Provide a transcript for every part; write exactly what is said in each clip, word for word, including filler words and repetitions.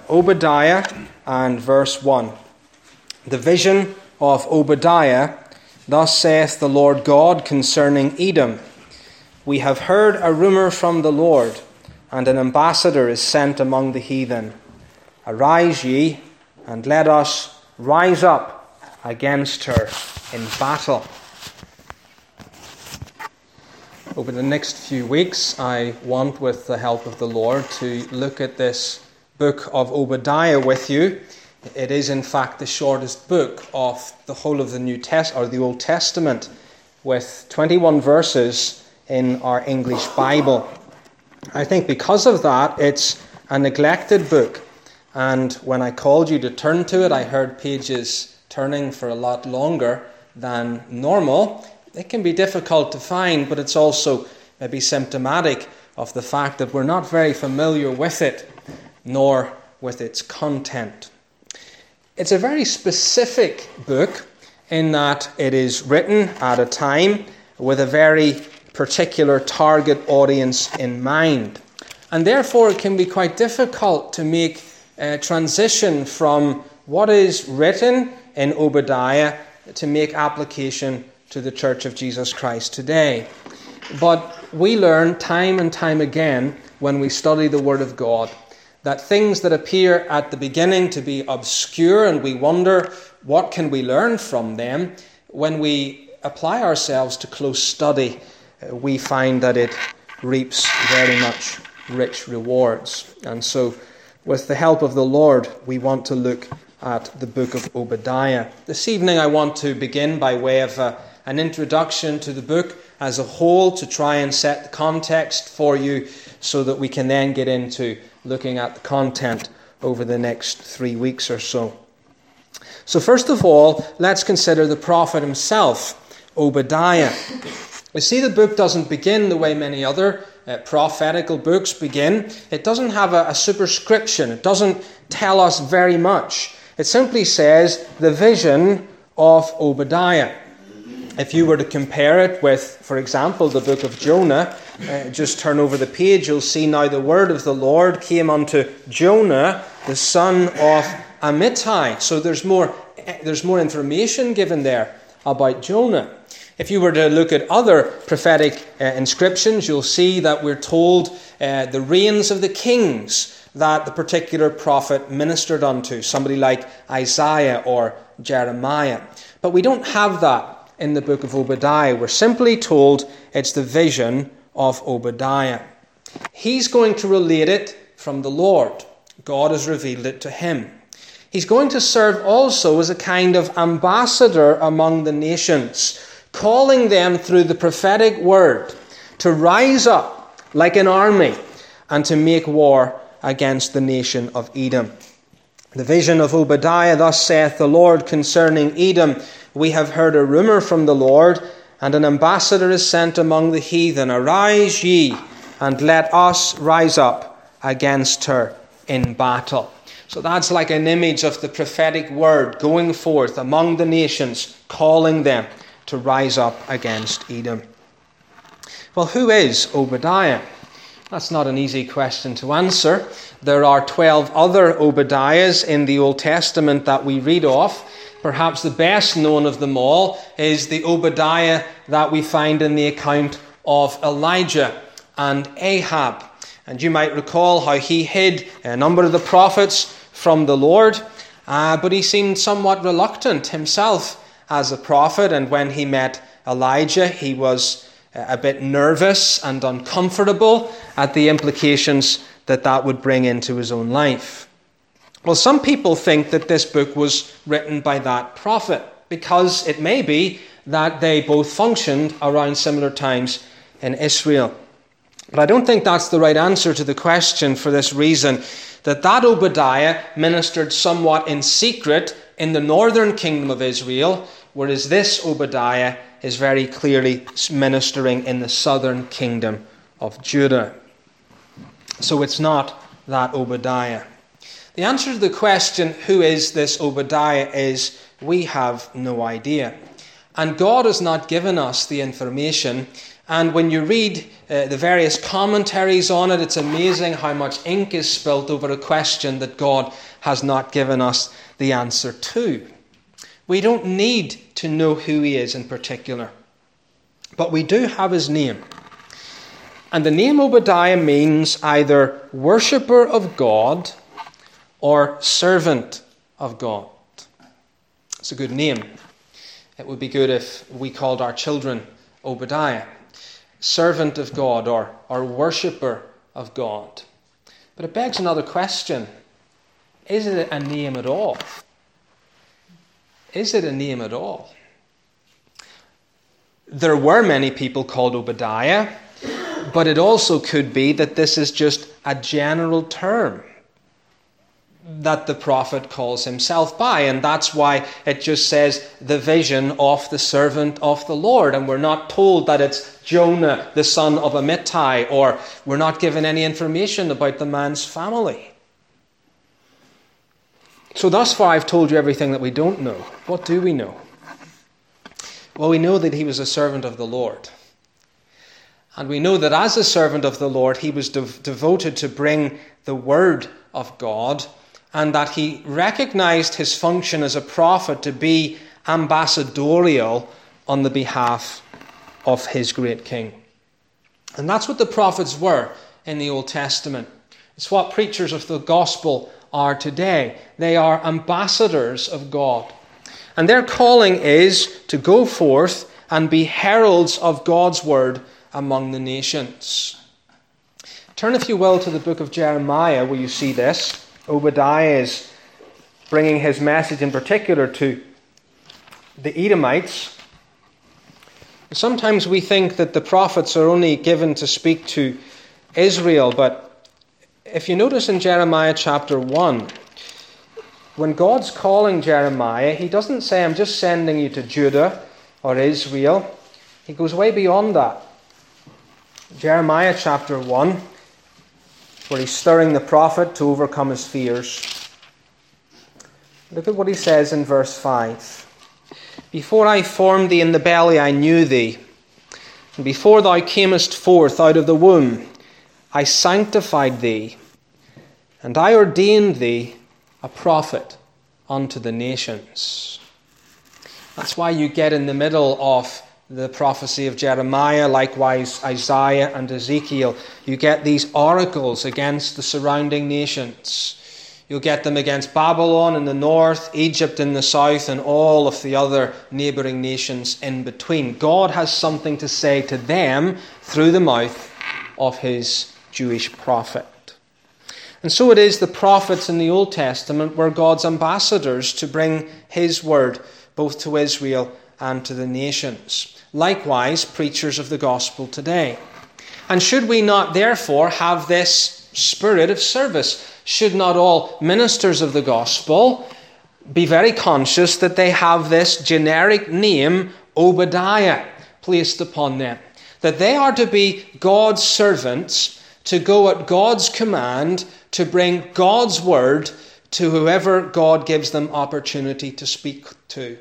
Obadiah and verse one. The vision of Obadiah. Thus saith the Lord God concerning Edom. We have heard a rumour from the Lord, and an ambassador is sent among the heathen. Arise ye, and let us rise up against her in battle. Over the next few weeks, I want, with the help of the Lord, to look at this book of Obadiah with you. It is, in fact, the shortest book of the whole of the New Test or the Old Testament, with twenty-one verses in our English Bible. I think because of that, it's a neglected book. And when I called you to turn to it, I heard pages turning for a lot longer than normal. It can be difficult to find, but it's also maybe symptomatic of the fact that we're not very familiar with it, nor with its content. It's a very specific book in that it is written at a time with a very particular target audience in mind. And therefore it can be quite difficult to make a transition from what is written in Obadiah to make application to the Church of Jesus Christ today. But we learn time and time again when we study the Word of God that things that appear at the beginning to be obscure and we wonder what can we learn from them, when we apply ourselves to close study, we find that it reaps very much rich rewards. And so, with the help of the Lord, we want to look at the book of Obadiah. This evening I want to begin by way of a, an introduction to the book as a whole, to try and set the context for you so that we can then get into looking at the content over the next three weeks or so. So first of all, let's consider the prophet himself, Obadiah. You see, the book doesn't begin the way many other uh, prophetical books begin. It doesn't have a, a superscription. It doesn't tell us very much. It simply says the vision of Obadiah. If you were to compare it with, for example, the book of Jonah, uh, just turn over the page, you'll see now the word of the Lord came unto Jonah, the son of Amittai. So there's more, there's more information given there about Jonah. If you were to look at other prophetic uh, inscriptions, you'll see that we're told uh, the reigns of the kings that the particular prophet ministered unto, somebody like Isaiah or Jeremiah. But we don't have that in the book of Obadiah. We're simply told it's the vision of Obadiah. He's going to relate it from the Lord. God has revealed it to him. He's going to serve also as a kind of ambassador among the nations, calling them through the prophetic word to rise up like an army and to make war against the nation of Edom. The vision of Obadiah, thus saith the Lord concerning Edom, we have heard a rumour from the Lord, and an ambassador is sent among the heathen. Arise ye, and let us rise up against her in battle. So that's like an image of the prophetic word going forth among the nations, calling them to rise up against Edom. Well, who is Obadiah? That's not an easy question to answer. There are twelve other Obadiahs in the Old Testament that we read of. Perhaps the best known of them all is the Obadiah that we find in the account of Elijah and Ahab. And you might recall how he hid a number of the prophets from the Lord, uh, but he seemed somewhat reluctant himself as a prophet. And when he met Elijah, he was a bit nervous and uncomfortable at the implications that that would bring into his own life. Well, some people think that this book was written by that prophet because it may be that they both functioned around similar times in Israel. But I don't think that's the right answer to the question, for this reason, that that Obadiah ministered somewhat in secret in the northern kingdom of Israel, whereas this Obadiah is very clearly ministering in the southern kingdom of Judah. So it's not that Obadiah. The answer to the question, who is this Obadiah, is we have no idea. And God has not given us the information. And when you read uh, the various commentaries on it, it's amazing how much ink is spilt over a question that God has not given us the answer to. We don't need to know who he is in particular. But we do have his name. And the name Obadiah means either worshipper of God or servant of God. It's a good name. It would be good if we called our children Obadiah, servant of God or, or worshipper of God. But it begs another question. Is it a name at all? Is it a name at all? There were many people called Obadiah, but it also could be that this is just a general term that the prophet calls himself by, and that's why it just says the vision of the servant of the Lord, and we're not told that it's Jonah, the son of Amittai, or we're not given any information about the man's family. So thus far I've told you everything that we don't know. What do we know? Well, we know that he was a servant of the Lord. And we know that as a servant of the Lord, he was dev- devoted to bring the word of God, and that he recognized his function as a prophet to be ambassadorial on the behalf of his great king. And that's what the prophets were in the Old Testament. It's what preachers of the gospel are today. They are ambassadors of God. And their calling is to go forth and be heralds of God's word among the nations. Turn, if you will, to the book of Jeremiah, where you see this. Obadiah is bringing his message in particular to the Edomites. Sometimes we think that the prophets are only given to speak to Israel, but if you notice in Jeremiah chapter one, when God's calling Jeremiah, he doesn't say, I'm just sending you to Judah or Israel. He goes way beyond that. Jeremiah chapter one, where he's stirring the prophet to overcome his fears. Look at what he says in verse five. Before I formed thee in the belly, I knew thee. And before thou camest forth out of the womb, I sanctified thee. And I ordained thee a prophet unto the nations. That's why you get in the middle of the prophecy of Jeremiah, likewise Isaiah and Ezekiel, you get these oracles against the surrounding nations. You'll get them against Babylon in the north, Egypt in the south, and all of the other neighbouring nations in between. God has something to say to them through the mouth of his Jewish prophet. And so it is the prophets in the Old Testament were God's ambassadors to bring his word both to Israel and to the nations. Likewise, preachers of the gospel today. And should we not therefore have this spirit of service? Should not all ministers of the gospel be very conscious that they have this generic name, Obadiah, placed upon them? That they are to be God's servants, to go at God's command, to bring God's word to whoever God gives them opportunity to speak to.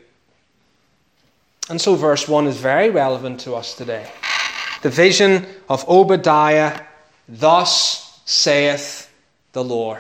And so verse one is very relevant to us today. The vision of Obadiah, thus saith the Lord.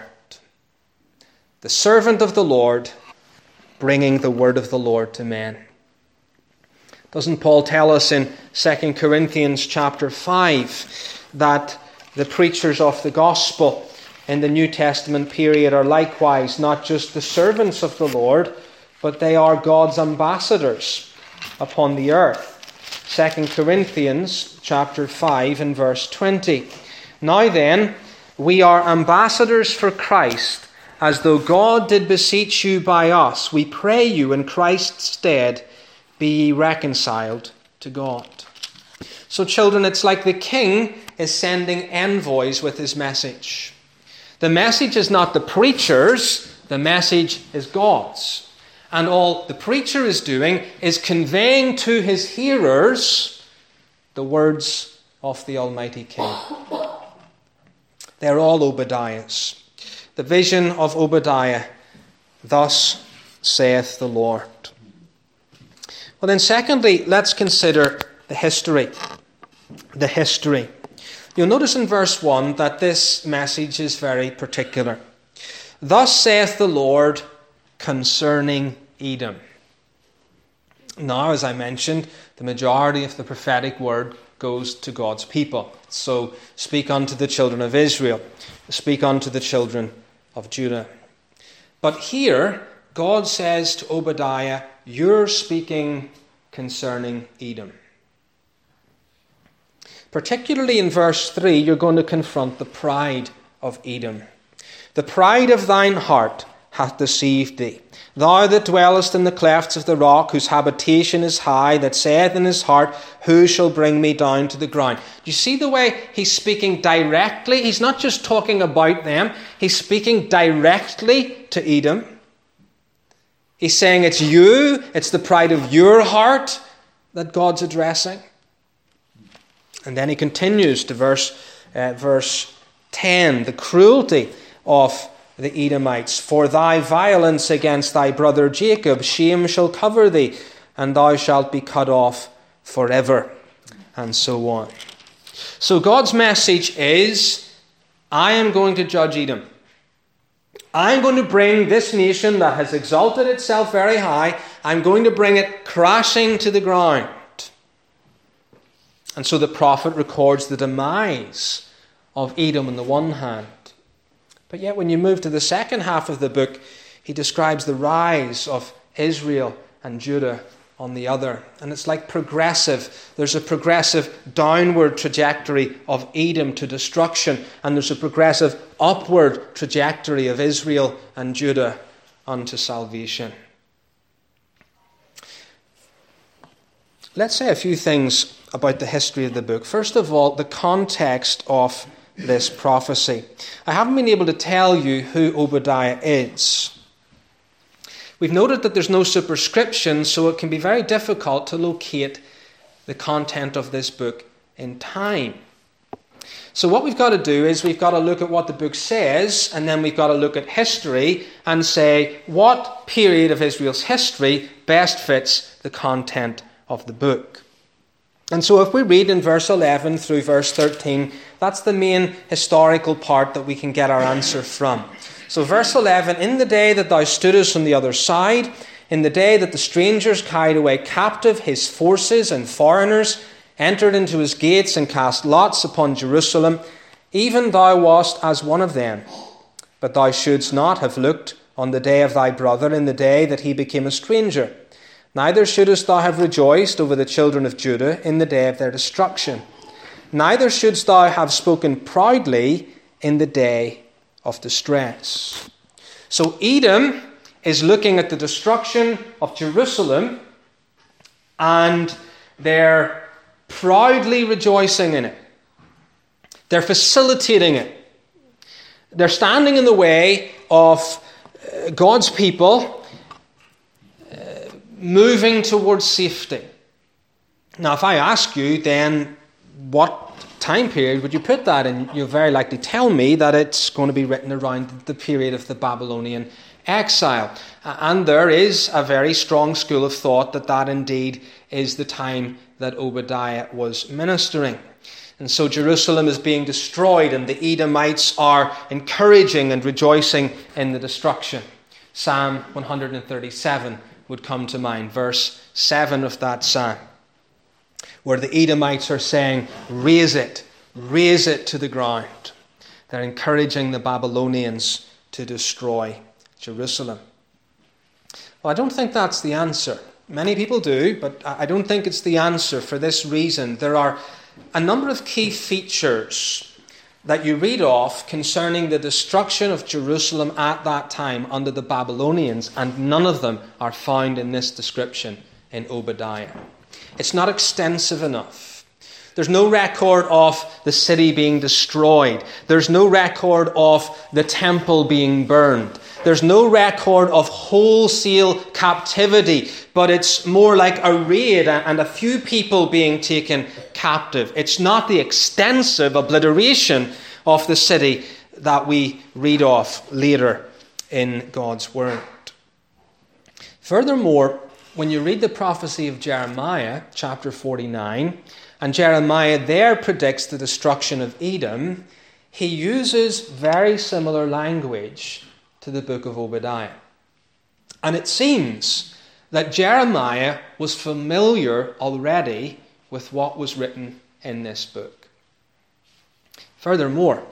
The servant of the Lord bringing the word of the Lord to men. Doesn't Paul tell us in Second Corinthians chapter five that the preachers of the gospel in the New Testament period are likewise not just the servants of the Lord, but they are God's ambassadors upon the earth. Second Corinthians chapter five and verse twenty. Now then, we are ambassadors for Christ, as though God did beseech you by us. We pray you in Christ's stead, be ye reconciled to God. So children, it's like the king is sending envoys with his message. The message is not the preacher's, the message is God's. And all the preacher is doing is conveying to his hearers the words of the Almighty King. They're all Obadiah's. The vision of Obadiah, thus saith the Lord. Well then, secondly, let's consider the history. The history. You'll notice in verse one that this message is very particular. Thus saith the Lord concerning Edom. Now, as I mentioned, the majority of the prophetic word goes to God's people. So, speak unto the children of Israel. Speak unto the children of Judah. But here, God says to Obadiah, you're speaking concerning Edom. Particularly in verse three, you're going to confront the pride of Edom. The pride of thine heart hath deceived thee. Thou that dwellest in the clefts of the rock, whose habitation is high, that saith in his heart, who shall bring me down to the ground? Do you see the way he's speaking directly? He's not just talking about them. He's speaking directly to Edom. He's saying it's you, it's the pride of your heart that God's addressing. And then he continues to verse, uh, verse ten, the cruelty of the Edomites. For thy violence against thy brother Jacob, shame shall cover thee, and thou shalt be cut off forever. And so on. So God's message is, I am going to judge Edom. I'm going to bring this nation that has exalted itself very high, I'm going to bring it crashing to the ground. And so the prophet records the demise of Edom on the one hand. But yet when you move to the second half of the book, he describes the rise of Israel and Judah on the other. And it's like progressive. There's a progressive downward trajectory of Edom to destruction, and there's a progressive upward trajectory of Israel and Judah unto salvation. Let's say a few things about the history of the book. First of all, the context of this prophecy. I haven't been able to tell you who Obadiah is. We've noted that there's no superscription, so it can be very difficult to locate the content of this book in time. So what we've got to do is we've got to look at what the book says, and then we've got to look at history and say what period of Israel's history best fits the content of the book. And so if we read in verse eleven through verse thirteen, that's the main historical part that we can get our answer from. So verse eleven, in the day that thou stoodest on the other side, in the day that the strangers carried away captive his forces and foreigners, entered into his gates and cast lots upon Jerusalem, even thou wast as one of them. But thou shouldst not have looked on the day of thy brother in the day that he became a stranger. Neither shouldest thou have rejoiced over the children of Judah in the day of their destruction. Neither shouldst thou have spoken proudly in the day of distress. So Edom is looking at the destruction of Jerusalem, and they're proudly rejoicing in it. They're facilitating it. They're standing in the way of God's people moving towards safety. Now, if I ask you, then what time period would you put that in? You'll very likely tell me that it's going to be written around the period of the Babylonian exile. And there is a very strong school of thought that that indeed is the time that Obadiah was ministering. And so Jerusalem is being destroyed, and the Edomites are encouraging and rejoicing in the destruction. Psalm one thirty-seven would come to mind, verse seven of that psalm, where the Edomites are saying, raise it, raise it to the ground. They're encouraging the Babylonians to destroy Jerusalem. Well, I don't think that's the answer. Many people do, but I don't think it's the answer for this reason. There are a number of key features that you read off concerning the destruction of Jerusalem at that time under the Babylonians, and none of them are found in this description in Obadiah. It's not extensive enough. There's no record of the city being destroyed. There's no record of the temple being burned. There's no record of wholesale captivity, but it's more like a raid and a few people being taken captive. It's not the extensive obliteration of the city that we read of later in God's Word. Furthermore, when you read the prophecy of Jeremiah, chapter forty-nine, and Jeremiah there predicts the destruction of Edom, he uses very similar language to the book of Obadiah. And it seems that Jeremiah was familiar already with what was written in this book. Furthermore,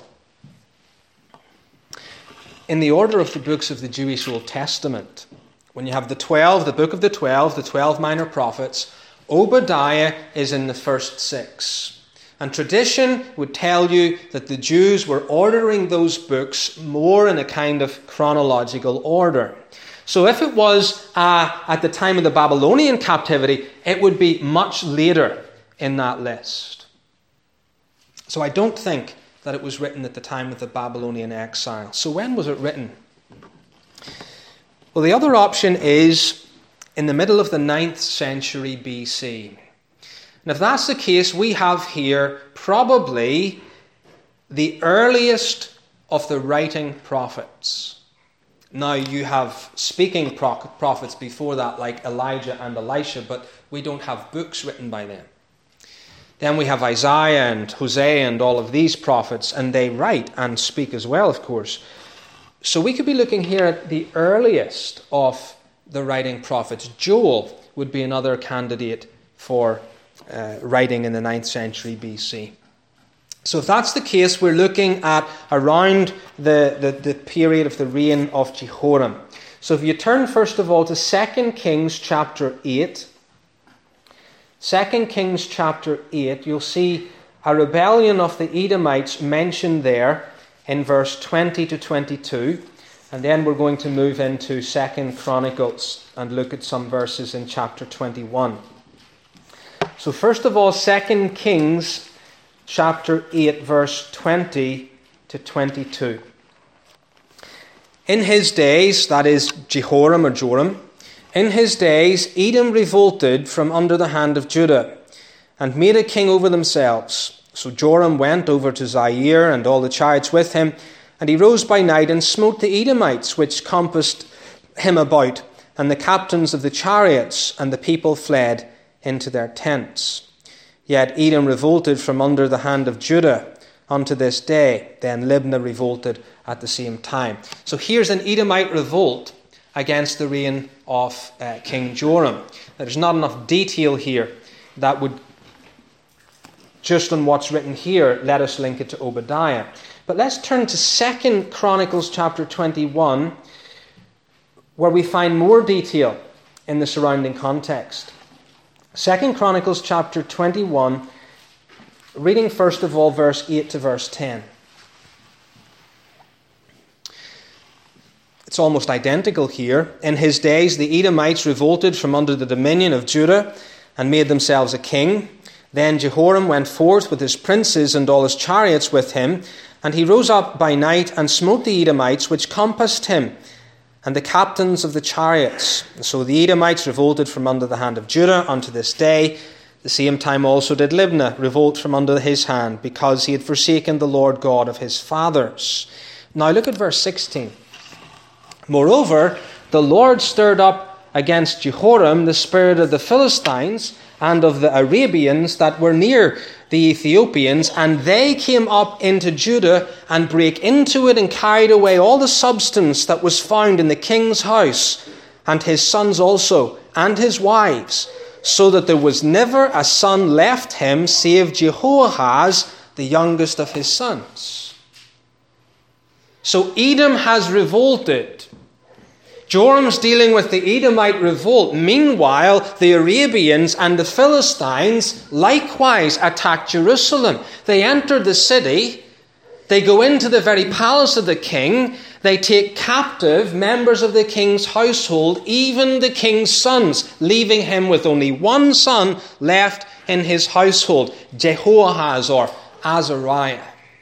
in the order of the books of the Jewish Old Testament, when you have the twelve, the book of the twelve, the twelve minor prophets, Obadiah is in the first six. And tradition would tell you that the Jews were ordering those books more in a kind of chronological order. So if it was uh, at the time of the Babylonian captivity, it would be much later in that list. So I don't think that it was written at the time of the Babylonian exile. So when was it written? Well, the other option is in the middle of the ninth century B C. And if that's the case, we have here probably the earliest of the writing prophets. Now, you have speaking prophets before that, like Elijah and Elisha, but we don't have books written by them. Then we have Isaiah and Hosea and all of these prophets, and they write and speak as well, of course. So we could be looking here at the earliest of the writing prophets. Joel would be another candidate for uh, writing in the ninth century B C. So if that's the case, we're looking at around the, the, the period of the reign of Jehoram. So if you turn first of all to Second Kings chapter eight, Second Kings chapter eight, you'll see a rebellion of the Edomites mentioned there in verse twenty to twenty-two. And then we're going to move into Second Chronicles and look at some verses in chapter twenty-one. So first of all, Second Kings chapter eight, verse twenty to twenty-two. In his days, that is Jehoram or Joram, in his days Edom revolted from under the hand of Judah and made a king over themselves. So Joram went over to Zaire and all the chariots with him, and he rose by night and smote the Edomites which compassed him about, and the captains of the chariots, and the people fled into their tents. Yet Edom revolted from under the hand of Judah unto this day. Then Libnah revolted at the same time. So here's an Edomite revolt against the reign of uh, King Joram. There's not enough detail here that would, just on what's written here, let us link it to Obadiah. But let's turn to Second Chronicles chapter twenty-one, where we find more detail in the surrounding context. Second Chronicles chapter twenty-one, reading first of all verse eight to verse ten. It's almost identical here. In his days the Edomites revolted from under the dominion of Judah and made themselves a king. Then Jehoram went forth with his princes and all his chariots with him, and he rose up by night and smote the Edomites which compassed him, and the captains of the chariots. So the Edomites revolted from under the hand of Judah unto this day. The same time also did Libnah revolt from under his hand, because he had forsaken the Lord God of his fathers. Now look at verse sixteen. Moreover, the Lord stirred up against Jehoram the spirit of the Philistines and of the Arabians that were near the Ethiopians, and they came up into Judah and brake into it and carried away all the substance that was found in the king's house, and his sons also, and his wives, so that there was never a son left him save Jehoahaz, the youngest of his sons. So Edom has revolted. Joram's dealing with the Edomite revolt. Meanwhile, the Arabians and the Philistines likewise attack Jerusalem. They enter the city. They go into the very palace of the king. They take captive members of the king's household, even the king's sons, leaving him with only one son left in his household, Jehoahaz or Azariah.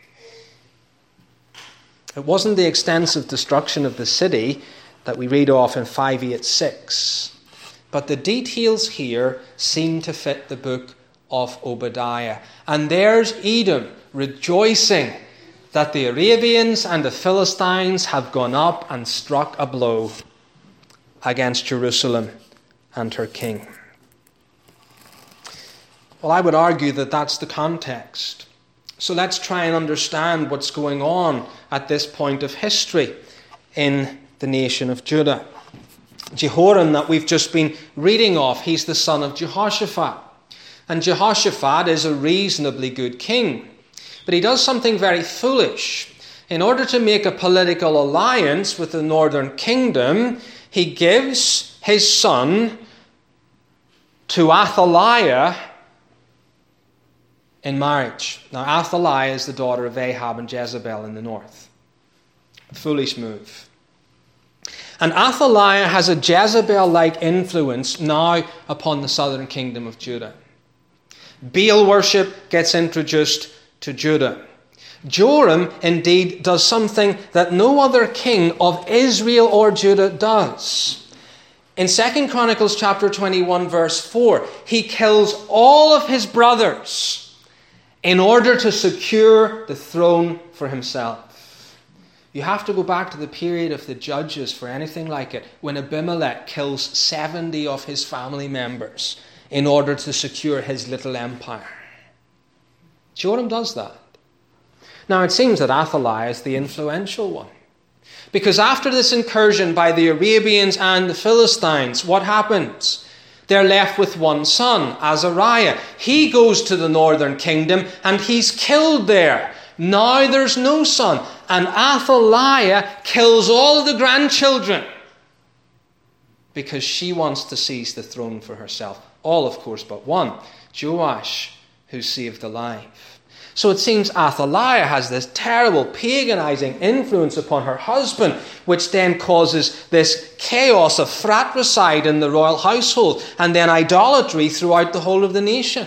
It wasn't the extensive destruction of the city that we read off in five eighty-six. But the details here seem to fit the book of Obadiah. And there's Edom rejoicing that the Arabians and the Philistines have gone up and struck a blow against Jerusalem and her king. Well, I would argue that that's the context. So let's try and understand what's going on at this point of history in the nation of Judah. Jehoram, that we've just been reading of, he's the son of Jehoshaphat. And Jehoshaphat is a reasonably good king. But he does something very foolish. In order to make a political alliance with the northern kingdom, he gives his son to Athaliah in marriage. Now, Athaliah is the daughter of Ahab and Jezebel in the north. A foolish move. And Athaliah has a Jezebel-like influence now upon the southern kingdom of Judah. Baal worship gets introduced to Judah. Joram indeed does something that no other king of Israel or Judah does. In Second Chronicles chapter twenty-one verse four, he kills all of his brothers in order to secure the throne for himself. You have to go back to the period of the Judges for anything like it, when Abimelech kills seventy of his family members in order to secure his little empire. Joram does that. Now, it seems that Athaliah is the influential one. Because after this incursion by the Arabians and the Philistines, what happens? They're left with one son, Azariah. He goes to the northern kingdom and he's killed there. Now there's no son. And Athaliah kills all of the grandchildren because she wants to seize the throne for herself. All, of course, but one, Joash, who's saved alive. So it seems Athaliah has this terrible paganizing influence upon her husband, which then causes this chaos of fratricide in the royal household and then idolatry throughout the whole of the nation.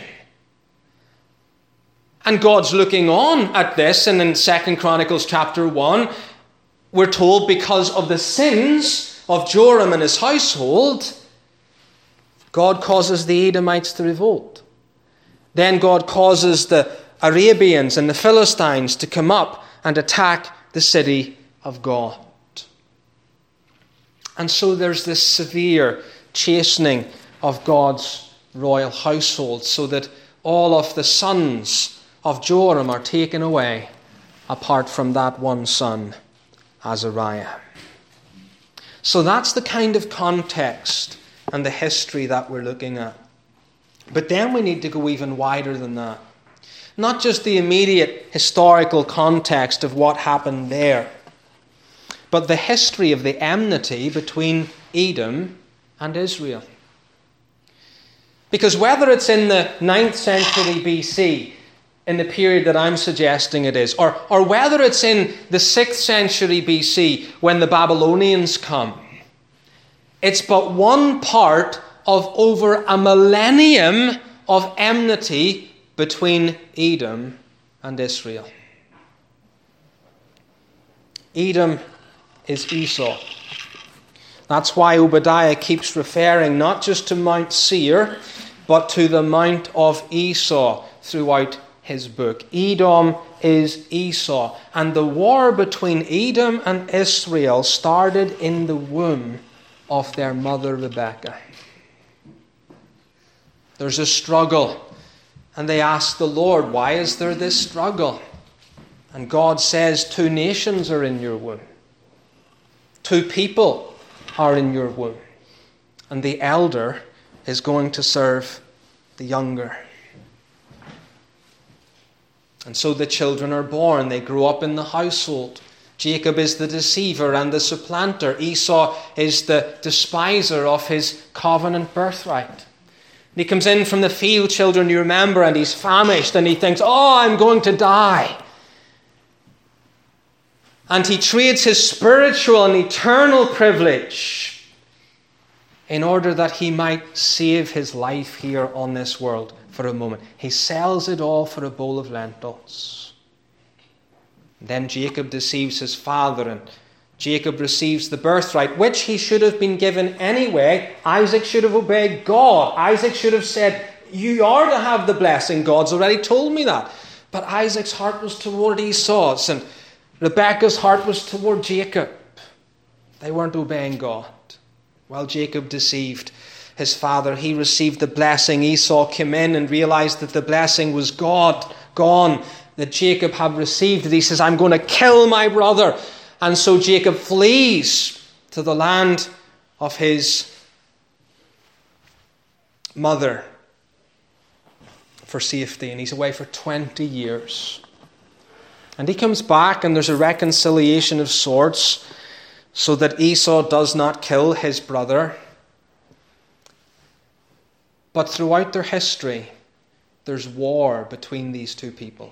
And God's looking on at this, and in Second Chronicles chapter one, we're told because of the sins of Joram and his household, God causes the Edomites to revolt. Then God causes the Arabians and the Philistines to come up and attack the city of God. And so there's this severe chastening of God's royal household, so that all of the sons of Joram are taken away, apart from that one son, Azariah. So that's the kind of context and the history that we're looking at. But then we need to go even wider than that. Not just the immediate historical context of what happened there, but the history of the enmity between Edom and Israel. Because whether it's in the ninth century B C, in the period that I'm suggesting it is, or, or whether it's in the sixth century B C when the Babylonians come, it's but one part of over a millennium of enmity between Edom and Israel. Edom is Esau. That's why Obadiah keeps referring not just to Mount Seir, but to the Mount of Esau throughout his book. Edom is Esau. And the war between Edom and Israel started in the womb of their mother Rebekah. There's a struggle. And they ask the Lord, why is there this struggle? And God says, two nations are in your womb. Two people are in your womb. And the elder is going to serve the younger. And so the children are born. They grow up in the household. Jacob is the deceiver and the supplanter. Esau is the despiser of his covenant birthright. He comes in from the field, children, you remember, and he's famished and he thinks, oh, I'm going to die. And he trades his spiritual and eternal privilege in order that he might save his life here on this world for a moment. He sells it all for a bowl of lentils. Then Jacob deceives his father, and Jacob receives the birthright, which he should have been given anyway. Isaac should have obeyed God. Isaac should have said, you are to have the blessing. God's already told me that. But Isaac's heart was toward Esau's, and Rebekah's heart was toward Jacob. They weren't obeying God. Well, Jacob deceived his father, he received the blessing. Esau came in and realized that the blessing was God, gone, that Jacob had received it. He says, I'm going to kill my brother. And so Jacob flees to the land of his mother for safety. And he's away for twenty years. And he comes back and there's a reconciliation of sorts so that Esau does not kill his brother. But throughout their history, there's war between these two people.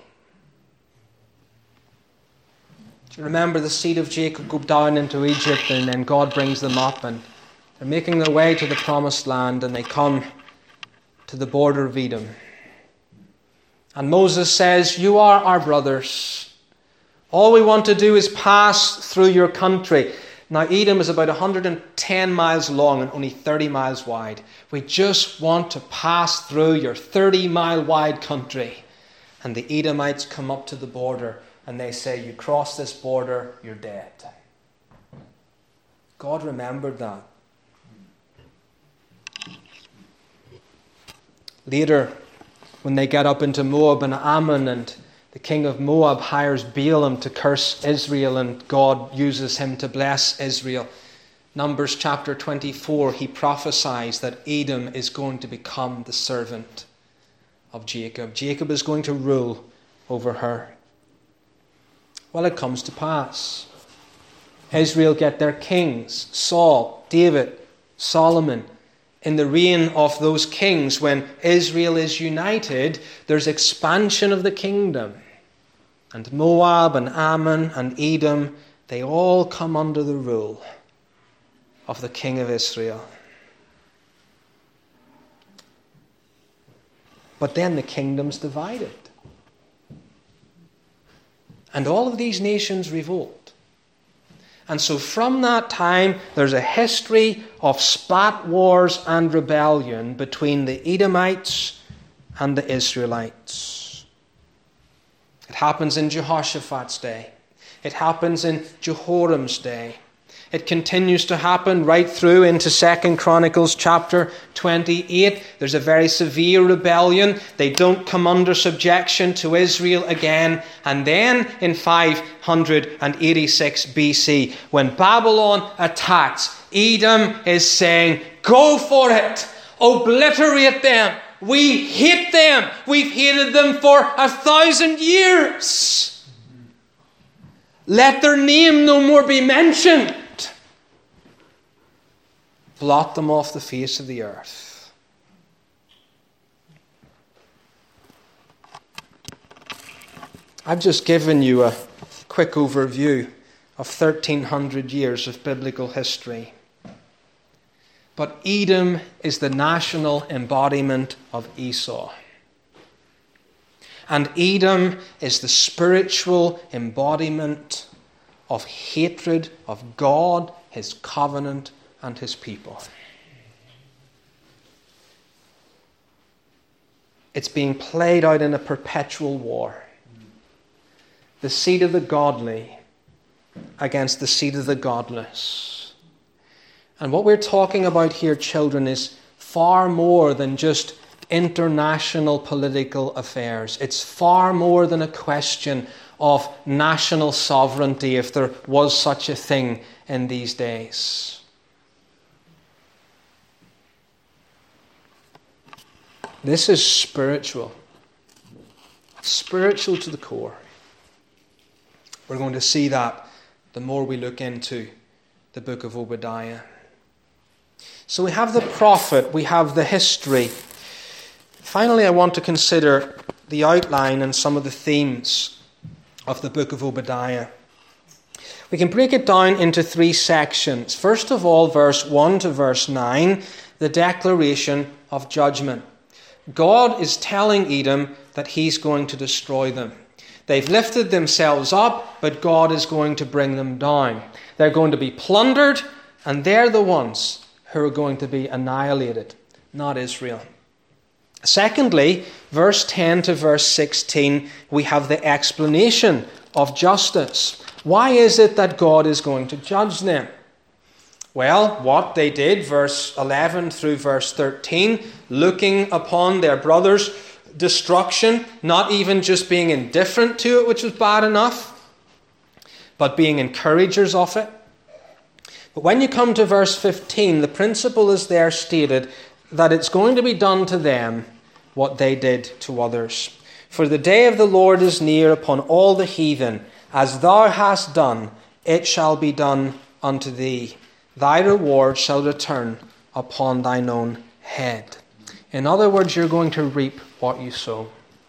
Do you remember the seed of Jacob go down into Egypt and then God brings them up and they're making their way to the promised land and they come to the border of Edom. And Moses says, you are our brothers. All we want to do is pass through your country. Now Edom is about one hundred ten miles long and only thirty miles wide. We just want to pass through your thirty mile wide country. And the Edomites come up to the border and they say, you cross this border, you're dead. God remembered that. Later, when they get up into Moab and Ammon, and the king of Moab hires Balaam to curse Israel, and God uses him to bless Israel. Numbers chapter twenty-four, he prophesies that Edom is going to become the servant of Jacob. Jacob is going to rule over her. Well, it comes to pass. Israel get their kings, Saul, David, Solomon. In the reign of those kings, when Israel is united, there's expansion of the kingdom. And Moab and Ammon and Edom, they all come under the rule of the king of Israel. But then the kingdom's divided. And all of these nations revolt. And so from that time, there's a history of spat wars and rebellion between the Edomites and the Israelites. It happens in Jehoshaphat's day. It happens in Jehoram's day. It continues to happen right through into Second Chronicles chapter twenty-eight. There's a very severe rebellion. They don't come under subjection to Israel again. And then in five eighty-six B C, when Babylon attacks, Edom is saying, go for it. Obliterate them. We hate them. We've hated them for a thousand years. Let their name no more be mentioned. Blot them off the face of the earth. I've just given you a quick overview of thirteen hundred years of biblical history. But Edom is the national embodiment of Esau. And Edom is the spiritual embodiment of hatred of God, his covenant, and his people. It's being played out in a perpetual war. The seed of the godly against the seed of the godless. And what we're talking about here, children, is far more than just international political affairs. It's far more than a question of national sovereignty, if there was such a thing in these days. This is spiritual. Spiritual to the core. We're going to see that the more we look into the book of Obadiah. So we have the prophet, we have the history. Finally, I want to consider the outline and some of the themes of the book of Obadiah. We can break it down into three sections. First of all, verse one to verse nine, the declaration of judgment. God is telling Edom that he's going to destroy them. They've lifted themselves up, but God is going to bring them down. They're going to be plundered, and they're the ones who are going to be annihilated, not Israel. Secondly, verse ten to verse sixteen, we have the explanation of justice. Why is it that God is going to judge them? Well, what they did, verse eleven through verse thirteen, looking upon their brother's destruction, not even just being indifferent to it, which was bad enough, but being encouragers of it. But when you come to verse fifteen, the principle is there stated that it's going to be done to them what they did to others. For the day of the Lord is near upon all the heathen. As thou hast done, it shall be done unto thee. Thy reward shall return upon thine own head. In other words, you're going to reap what you sow.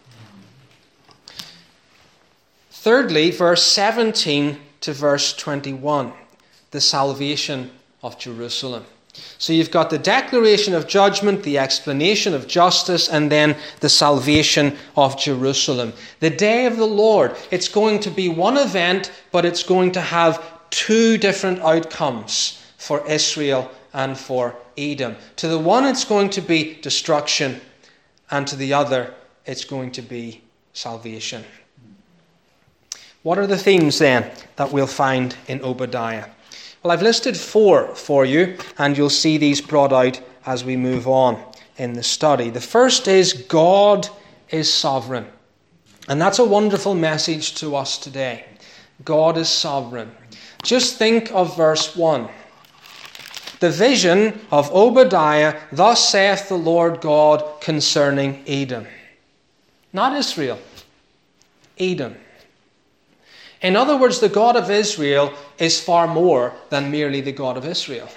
Thirdly, verse seventeen to verse twenty-one, the salvation of Jerusalem. So you've got the declaration of judgment, the explanation of justice, and then the salvation of Jerusalem. The day of the Lord, it's going to be one event, but it's going to have two different outcomes for Israel and for Edom. To the one, it's going to be destruction, and to the other, it's going to be salvation. What are the themes then that we'll find in Obadiah? Well, I've listed four for you, and you'll see these brought out as we move on in the study. The first is God is sovereign. And that's a wonderful message to us today. God is sovereign. Just think of verse one. The vision of Obadiah, thus saith the Lord God concerning Edom. Not Israel, Edom. In other words, the God of Israel is far more than merely the God of Israel.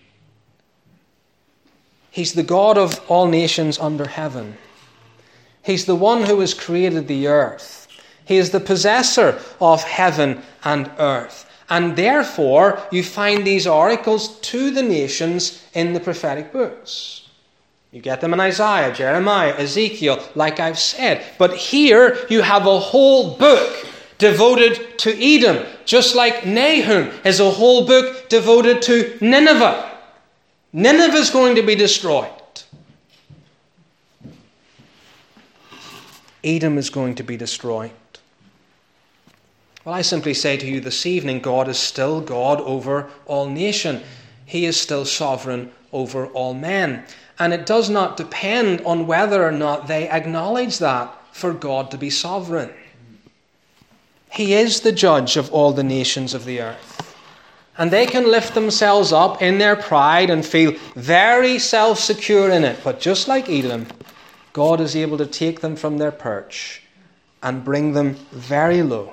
He's the God of all nations under heaven. He's the one who has created the earth. He is the possessor of heaven and earth. And therefore, you find these oracles to the nations in the prophetic books. You get them in Isaiah, Jeremiah, Ezekiel, like I've said. But here you have a whole book devoted to Edom, just like Nahum is a whole book devoted to Nineveh. Nineveh is going to be destroyed. Edom is going to be destroyed. Well, I simply say to you this evening, God is still God over all nation. He is still sovereign over all men. And it does not depend on whether or not they acknowledge that for God to be sovereign. He is the judge of all the nations of the earth. And they can lift themselves up in their pride and feel very self-secure in it. But just like Edom, God is able to take them from their perch and bring them very low.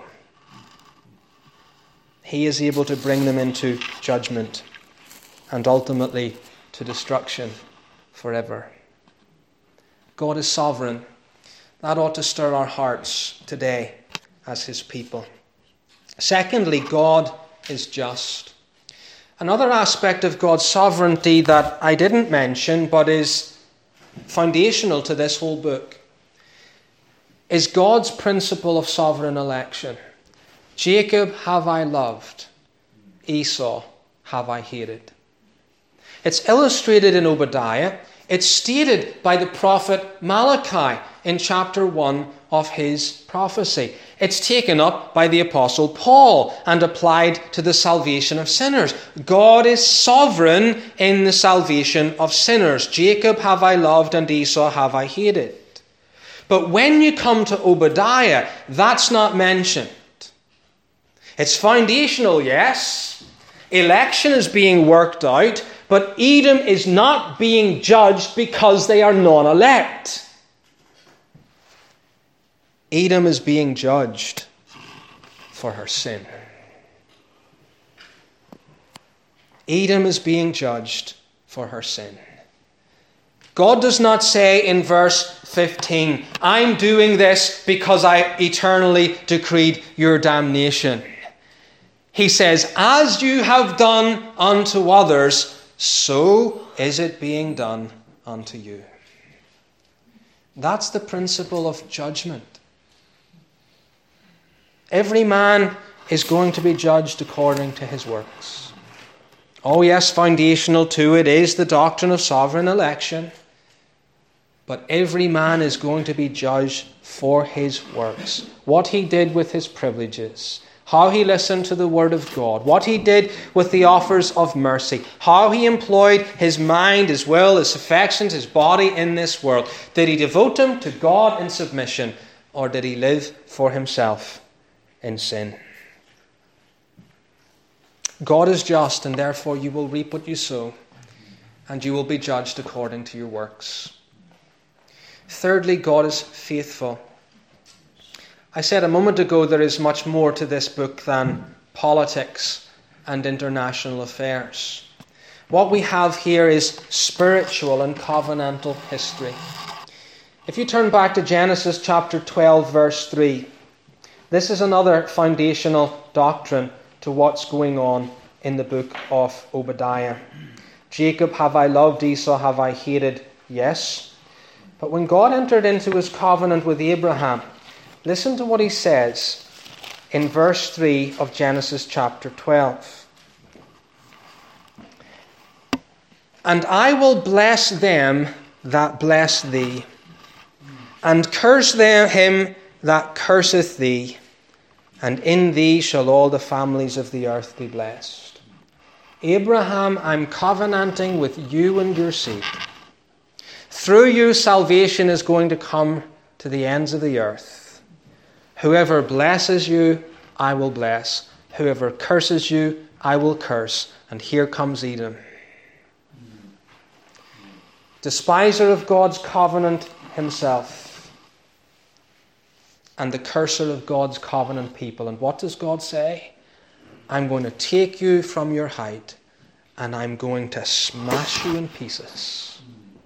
He is able to bring them into judgment and ultimately to destruction forever. God is sovereign. That ought to stir our hearts today as his people. Secondly, God is just. Another aspect of God's sovereignty that I didn't mention but is foundational to this whole book is God's principle of sovereign election. Jacob have I loved, Esau have I hated. It's illustrated in Obadiah. It's stated by the prophet Malachi in chapter one of his prophecy. It's taken up by the apostle Paul and applied to the salvation of sinners. God is sovereign in the salvation of sinners. Jacob have I loved and Esau have I hated. But when you come to Obadiah, that's not mentioned. It's foundational, yes. Election is being worked out, but Edom is not being judged because they are non-elect. Edom is being judged for her sin. Edom is being judged for her sin. God does not say in verse fifteen, I'm doing this because I eternally decreed your damnation. He says, as you have done unto others, so is it being done unto you. That's the principle of judgment. Every man is going to be judged according to his works. Oh yes, foundational to it is the doctrine of sovereign election. But every man is going to be judged for his works. What he did with his privileges. how he listened to the word of God, what he did with the offers of mercy, how he employed his mind, his will, his affections, his body in this world. Did he devote them to God in submission, or did he live for himself in sin? God is just, and therefore you will reap what you sow, and you will be judged according to your works. Thirdly, God is faithful. I said a moment ago there is much more to this book than politics and international affairs. What we have here is spiritual and covenantal history. If you turn back to Genesis chapter twelve, verse three, this is another foundational doctrine to what's going on in the book of Obadiah. Jacob have I loved, Esau have I hated, yes. But when God entered into his covenant with Abraham, listen to what he says in verse three of Genesis chapter twelve. And I will bless them that bless thee, and curse them him that curseth thee, and in thee shall all the families of the earth be blessed. Abraham, I'm covenanting with you and your seed. Through you, salvation is going to come to the ends of the earth. Whoever blesses you, I will bless. Whoever curses you, I will curse. And here comes Edom. Despiser of God's covenant himself, and the curser of God's covenant people. And what does God say? I'm going to take you from your height, and I'm going to smash you in pieces.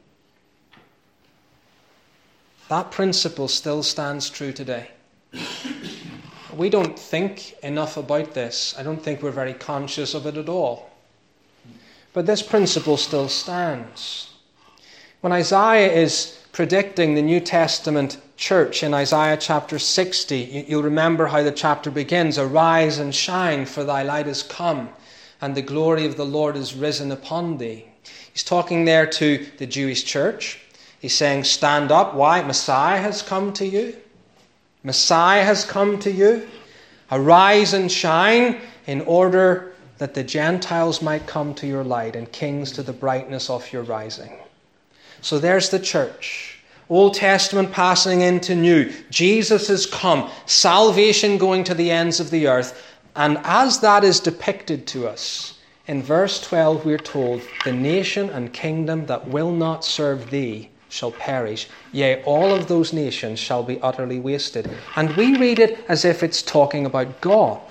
That principle still stands true today. We don't think enough about this. I don't think we're very conscious of it at all. But this principle still stands. When Isaiah is predicting the New Testament church in Isaiah chapter sixty, you'll remember how the chapter begins. Arise and shine, for thy light is come, and the glory of the Lord is risen upon thee. He's talking there to the Jewish church. He's saying, stand up. Why? Messiah has come to you. Messiah has come to you. Arise and shine, in order that the Gentiles might come to your light, and kings to the brightness of your rising. So there's the church. Old Testament passing into New. Jesus has come. Salvation going to the ends of the earth. And as that is depicted to us, in verse twelve we're told, the nation and kingdom that will not serve thee shall perish. Yea, all of those nations shall be utterly wasted. And we read it as if it's talking about God.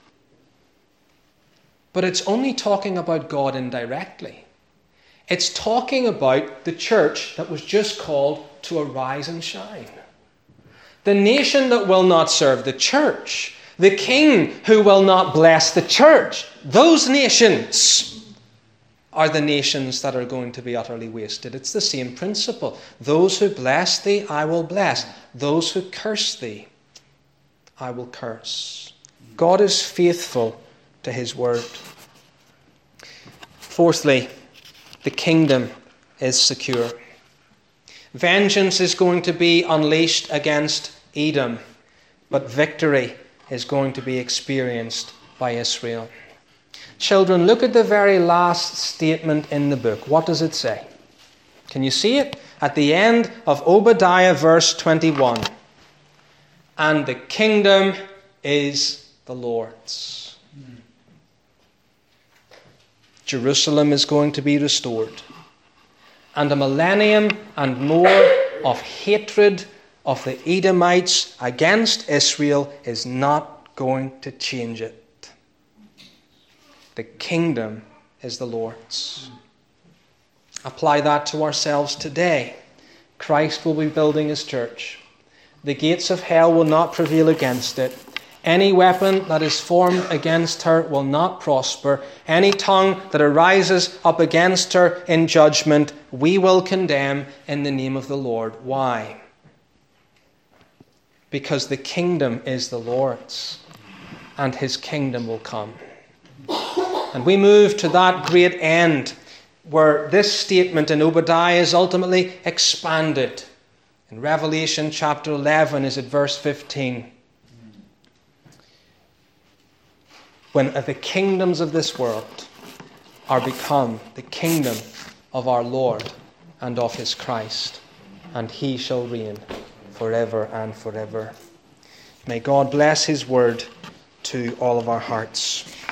But it's only talking about God indirectly. It's talking about the church that was just called to arise and shine. The nation that will not serve the church. The king who will not bless the church. Those nations are the nations that are going to be utterly wasted. It's the same principle. Those who bless thee, I will bless. Those who curse thee, I will curse. God is faithful to his word. Fourthly, the kingdom is secure. Vengeance is going to be unleashed against Edom, but victory is going to be experienced by Israel. Children, look at the very last statement in the book. What does it say? Can you see it? At the end of Obadiah, verse twenty-one. And the kingdom is the Lord's. Jerusalem is going to be restored. And a millennium and more of hatred of the Edomites against Israel is not going to change it. The kingdom is the Lord's. Apply that to ourselves today. Christ will be building his church. The gates of hell will not prevail against it. Any weapon that is formed against her will not prosper. Any tongue that arises up against her in judgment, we will condemn in the name of the Lord. Why? Because the kingdom is the Lord's, and his kingdom will come. And we move to that great end where this statement in Obadiah is ultimately expanded. In Revelation chapter eleven, is it verse fifteen? when the kingdoms of this world are become the kingdom of our Lord and of his Christ, and he shall reign forever and forever. May God bless his word to all of our hearts.